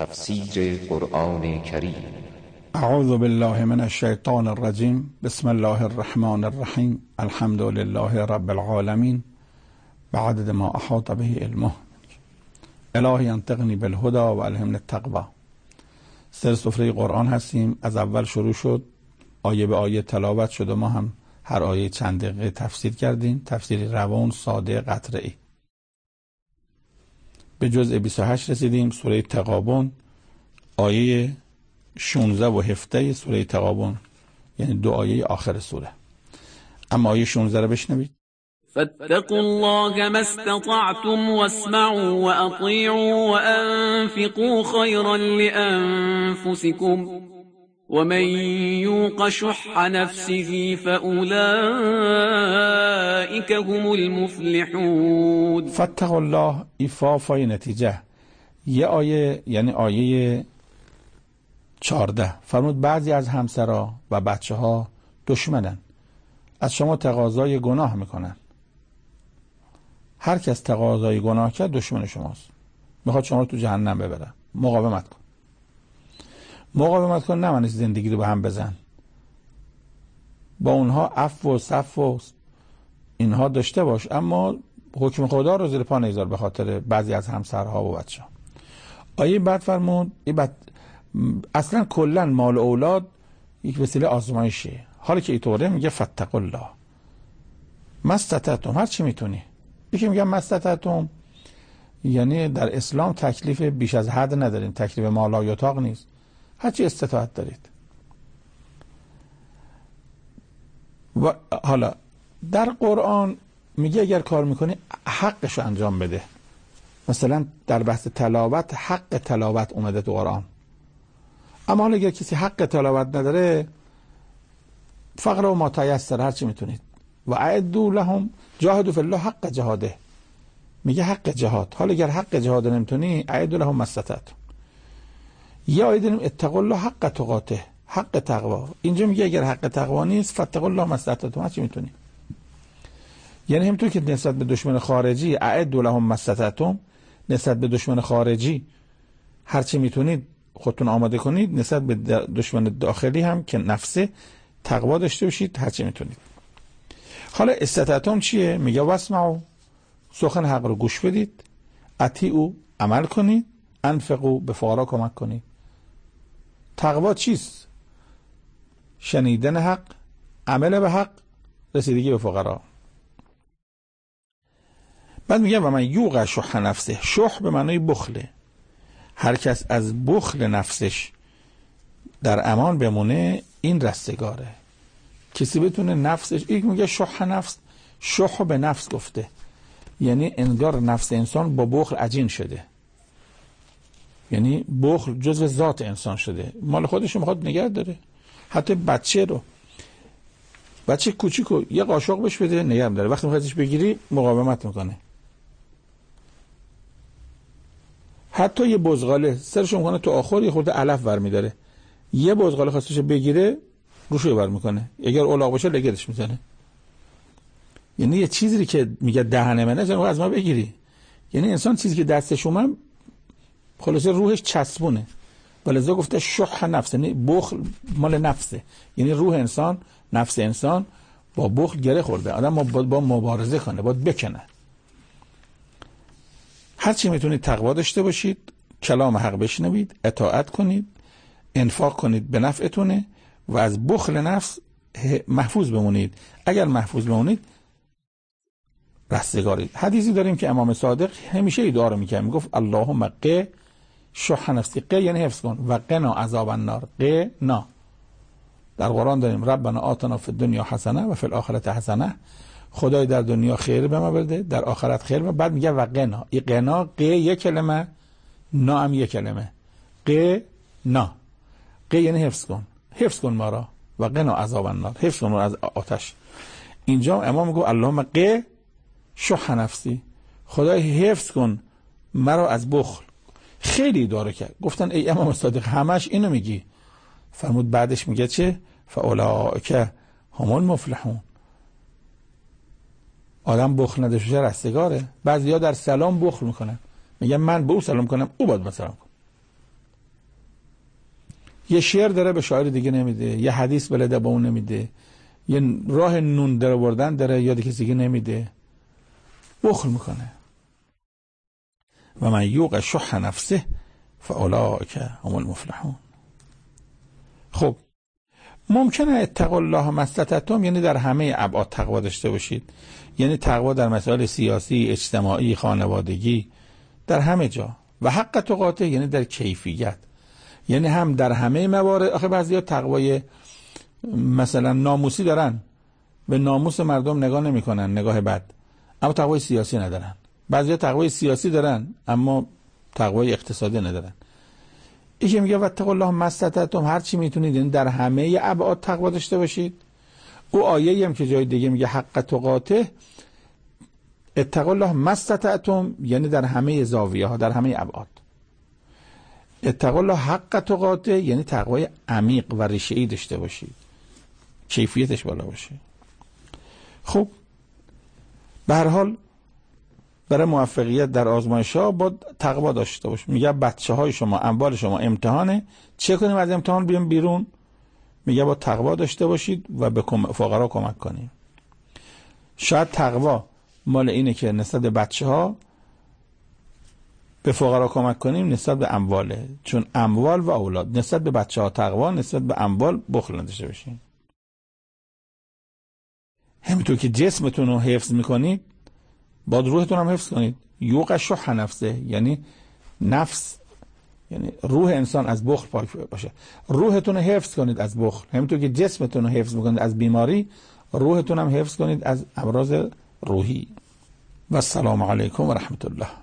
تفسیر قرآن کریم. اعوذ بالله من الشیطان الرجیم. بسم الله الرحمن الرحیم. الحمد لله رب العالمین بعدد ما احاط به علمه. الهی انطقنی بالهدى و الهمنی التقوی. سفره قرآن هستیم. از اول شروع شد، آیه به آیه تلاوت شد و ما هم هر آیه چند دقیقه تفسیر کردیم. تفسیر روان، ساده، قطعی. به جزء 28 رسیدیم. سوره تغابن، آیه 16 و 17 سوره تغابن، یعنی دو آیه آخر سوره. اما آیه 16 رو بشنوید. فاتقوا الله ما استطعتم واسمعوا واطيعوا وانفقوا خيرا لانفسكم ومن يوق شح نفسه فاولئك هم المفلحون. فاتقوا الله، ایفافای نتیجه. یه آیه یعنی آیه 14 فرمود بعضی از همسرا و بچه ها دشمنن، از شما تقاضای گناه میکنن. هر کس تقاضای گناه کرد دشمن شماست، میخواد شما رو تو جهنم ببره. مقاومت کن. مقاومت کن، نه معنی زندگی رو به هم بزن. با اونها عفو و صفو و اینها داشته باش، اما حکم خدا رو زیر پا نگذار به خاطر بعضی از همسرها و بچه ها. آیه بعد فرمود اصلا کلا مال و اولاد یک وسیله آزمایشه. حالا که اینطوره میگه فاتقوا الله ما استطعتم، هر چی میتونی. یکی میگه ما استطعتم یعنی در اسلام تکلیف بیش از حد نداریم، تکلیف ما لا یطاق نیست، هر چی استطاعت دارید. و حالا در قرآن میگه اگر کار میکنی حقشو انجام بده. مثلا در بحث تلاوت حق تلاوت اومده تو قرآن. اما حالا اگر کسی حق تلاوت نداره، فقر و ما تیسر، هر چی میتونید. و اعدوا لهم جاهدوا فی الله حق جهاده، میگه حق جهاد. حالا اگر حق جهاد نمیتونی، اعدوا لهم ما استطعتم. یا آیه داریم اتقوا الله حق تقاته، حق تقوا. اینجا میگه اگر حق تقوا نیست، فاتقوا الله ما استطعتم، هر چی میتونی. یعنی همونطور که نسبت به دشمن خارجی اعدوا لهم ما استطعتم، نسبت به دشمن خارجی هر چی میتونید خودتون آماده کنید، نسبت به دشمن داخلی هم که نفسه تقوا داشته باشید، هر چی میتونید. حالا استطاعتم چیه؟ میگه واسمعوا، سخن حق رو گوش بدید، اطیعوا، عمل کنید، انفقوا، به فقرا کمک کنید. تقوا چیست؟ شنیدن حق، عمل به حق، رسیدگی به فقرا. بعد میگه و من یوق شح نفسه. شح به معنای بخله. هر کس از بخل نفسش در امان بمونه، این رستگاره. کسی بتونه نفسش، یک میگه شح نفس، شح به نفس گفته، یعنی انگار نفس انسان با بخل عجین شده، یعنی بخل جزو ذات انسان شده، مال خودش رو میخواد نگه داره. حتی بچه کوچیکو یه قاشق بهش بده نگه داره، وقتی میخوادش بگیری مقاومت میکنه. حتی یه بزغاله سرشو میکنه تو آخر، یه خورده علف برمیداره، یه بزغاله خواستش بگیره روشو بر میکنه، اگر اولاغ باشه لگدش میزنه. یعنی یه چیزی که میگه دهن منه از ما بگیری، یعنی انسان چیزی که دستش اومد خلاصه روحش چسبونه. ولذا گفته شح نفس، یعنی بخل مال نفسه، یعنی روح انسان، نفس انسان با بخل گره خورده. آدم با مبارزه کنه، باید بکنه. هر چی میتونید تقوا داشته باشید، کلام حق بشنوید، اطاعت کنید، انفاق کنید به نفعتونه و از بخل نفس محفوظ بمونید. اگر محفوظ بمونید رستگارید. حدیثی داریم که امام صادق همیشه این دعا رو میکرد، میگفت اللهم قی شح نفسی. قی یعنی حفظ کن، و قنا عذاب النار. قنا در قرآن داریم ربنا آتنا فی الدنیا حسنه و فی الاخره حسنه، خدای در دنیا خیر به ما بده، در آخرت خیر به. بعد میگه و قنا، این قنا ق یک کلمه، نا هم یک کلمه. قنا، ق یعنی حفظ کن، حفظ کن ما را، و قنا عذاب النار، حفظ کن از آتش. اینجا امام میگه اللهم ق شح نفسی، خدای حفظ کن مرا از بخل. خیلی داره کرد، گفتن ای امام صادق همش اینو میگی؟ فرمود بعدش میگه چه؟ فاولئک هم المفلحون. آدم بخل نداشته رستگاره. بعضیا در سلام بخل میکنن، میگن من به او سلام کنم او باید من سلام کنم. یه شعر داره به شاعر دیگه نمیده، یه حدیث بلده به اون نمیده، یه راه نون در آوردن داره یاد کسی دیگه نمیده، بخل میکنه. و من یوق شح نفسه فاولئک هم المفلحون. خب ممکنه اتقوا الله ما استطعتم یعنی در همه ابعاد تقوا داشته باشید، یعنی تقوا در مسائل سیاسی، اجتماعی، خانوادگی، در همه جا. و حق تقاته یعنی در کیفیت، یعنی هم در همه موارد. آخه بعضیا تقوای مثلا ناموسی دارن، به ناموس مردم نگاه نمیکنن نگاه بد، اما تقوای سیاسی ندارن. بعضیا تقوای سیاسی دارن اما تقوای اقتصادی ندارن. این که میگه واتقوا الله ما استطعتم، هر چی میتونید یعنی در همه ابعاد تقوا داشته باشید. او آیه‌ای هم که جای دیگه میگه حق تقاته، اتقوا الله ما استطعتم یعنی در همه زاویه ها، در همه ابعاد. اتقوا الله حق تقاته یعنی تقوای عمیق و ریشه‌ای داشته باشید، کیفیتش بالا باشه. خب به هر حال برای موفقیت در آزمایش‌ها با تقوا داشته باش. میگه بچه‌های شما، اموال شما امتحانه، چه کنیم از امتحان بیام بیرون؟ میگه با تقوا داشته باشید و به فقرا کمک کنید. شاید تقوا مال اینه که نسبت به بچه‌ها به فقرا کمک کنیم نسبت به امواله، چون اموال و اولاد. نسبت به بچه‌ها تقوا، نسبت به اموال بخل نداشته باشین. همینطور که جسمتون رو حفظ میکنید باید روحتون هم حفظ کنید. یوق شح نفسه یعنی نفس، یعنی روح انسان از بخل پاک باشه. روحتون رو حفظ کنید از بخل، همینطور که جسمتون رو حفظ میکنید از بیماری، روحتون هم حفظ کنید از امراض روحی. و السلام علیکم و رحمت الله.